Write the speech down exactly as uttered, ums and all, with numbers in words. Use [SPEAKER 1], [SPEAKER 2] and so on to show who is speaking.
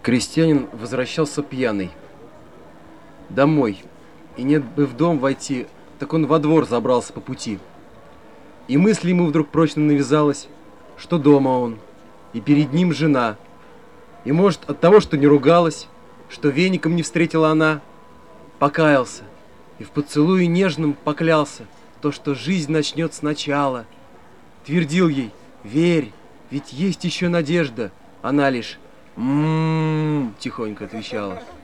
[SPEAKER 1] Крестьянин возвращался пьяный домой, и нет бы в дом войти, так он во двор забрался по пути. И мысль ему вдруг прочно навязалась, что дома он, и перед ним жена. И, может, от того, что не ругалась, что веником не встретила она, покаялся и в поцелуе нежном поклялся, то, что жизнь начнет сначала. Твердил ей: верь, ведь есть еще надежда. Она лишь «м-м-м» тихонько отвечала.